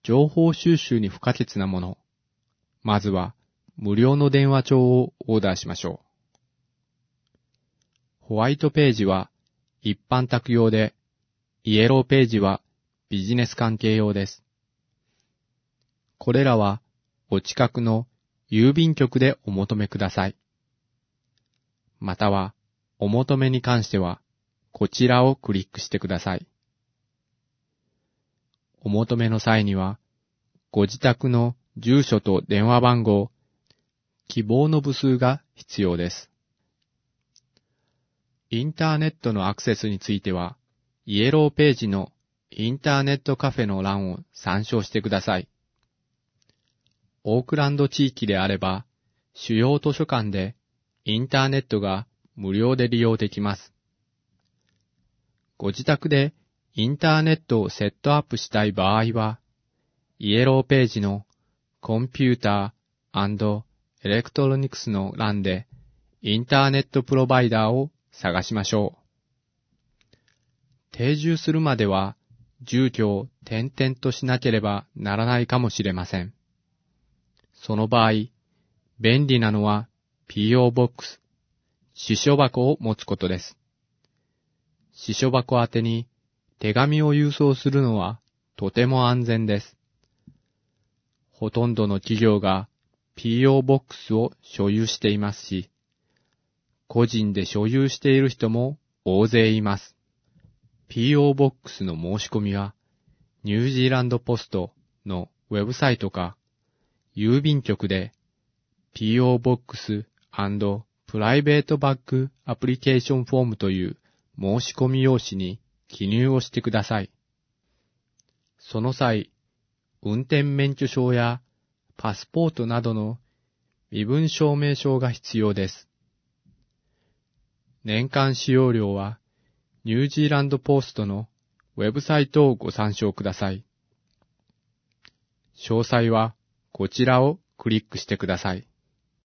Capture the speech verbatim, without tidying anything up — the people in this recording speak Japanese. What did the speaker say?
情報収集に不可欠なもの。まずは、無料の電話帳をオーダーしましょう。ホワイトページは一般宅用で、イエローページはビジネス関係用です。これらはお近くの郵便局でお求めください。または、お求めに関しては、こちらをクリックしてください。お求めの際には、ご自宅の住所と電話番号、希望の部数が必要です。インターネットのアクセスについては、イエローページのインターネットカフェの欄を参照してください。オークランド地域であれば、主要図書館でインターネットが無料で利用できます。ご自宅でインターネットをセットアップしたい場合は、イエローページのコンピューター&エレクトロニクスの欄でインターネットプロバイダーを探しましょう。定住するまでは住居を転々としなければならないかもしれません。その場合、便利なのは ピーオー ボックス、支所箱を持つことです。支所箱宛てに手紙を郵送するのはとても安全です。ほとんどの企業が ピーオー ボックスを所有していますし、個人で所有している人も大勢います。ピーオー ボックスの申し込みは、ニュージーランドポストのウェブサイトか、郵便局で ピーオー ボックス&プライベートバッグアプリケーションフォームという申し込み用紙に記入をしてください。その際、運転免許証やパスポートなどの身分証明書が必要です。年間使用料はニュージーランドポストのウェブサイトをご参照ください。詳細はこちらをクリックしてください。